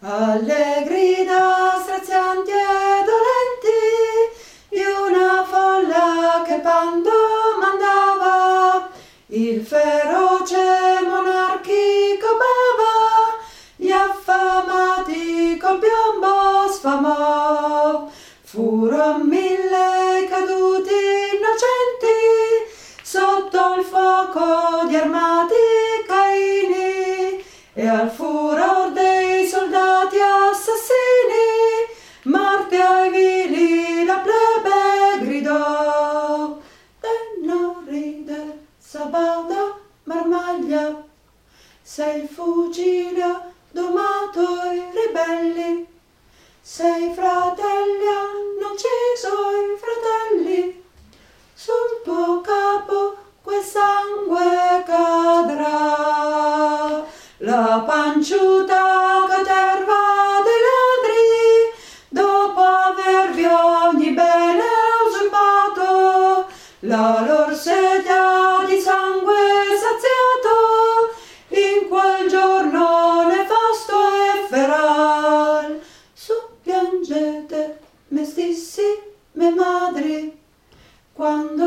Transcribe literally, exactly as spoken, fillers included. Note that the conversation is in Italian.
alle grida strazianti e dolenti di una folla che bando mandava, il feroce monarchico bava, gli affamati col piombo sfamò. Furon mille caduti innocenti sotto il fuoco di armati caini, e al furor dei soldati assassini morte ai vili la plebe gridò. E non ride Sabauda Marmaglia, sei il fucile domato i ribelli, sei fratelli hanno ucciso i fratelli, sul tuo capo quel sangue cadrà. La panciuta caterva dei ladri, dopo avervi ogni bene usurpato, la lor sedia di sangue saziato, in quel giorno nefasto e feral. Su piangete, mestissime madri, quando